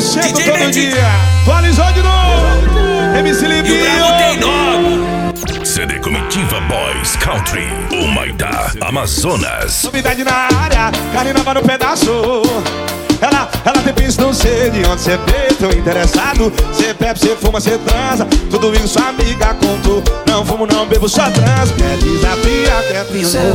100% todo dia. Atualizou de novo. MC Livinho. CD Comitiva Boys Country, Humaitá, Amazonas. Novidade na área, Karina vai no pedaço. Ela tem pista, não sei de onde cê veio, tô interessado. Cê bebe, cê fuma, cê transa. Tudo isso sua amiga contou. Não fumo, não bebo, só transo. Quer desafiar, quer pisar.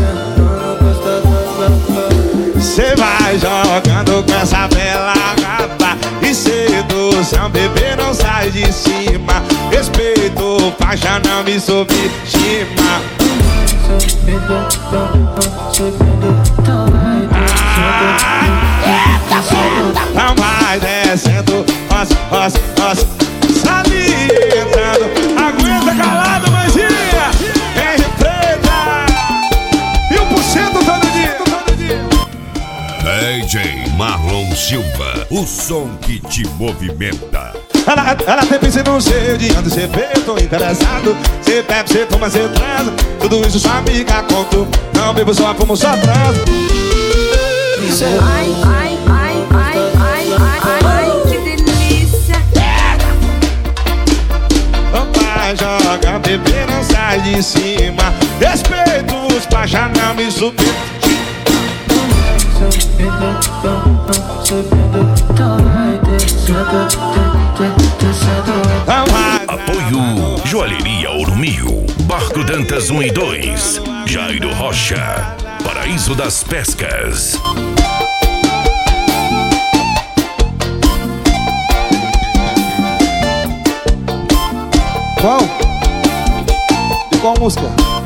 Cê vai jogando com essa bela rapa. E sedução, bebê, não sai de cima. Respeito, faixa, não me subestima. Não vai descendo, salientando. Aguenta calado, mãezinha. Vem preta. 1000% todo dia. DJ Marlon Silva, o som que te movimenta. Ela tem pensei, não sei de onde cê veio, tô interessado. Cê bebe, cê fuma, cê transa. Tudo isso sua amiga contou. Não bebo, só fumo, só transo. Ai, que delícia. Vai joga, bebê, não sai de cima. Respeito os paixas, não me subir. Apoio Joalheria Ouro Mil, Barco Dantas 1 e 2, Jairo Rocha, Paraíso das Pescas. Qual? E qual música?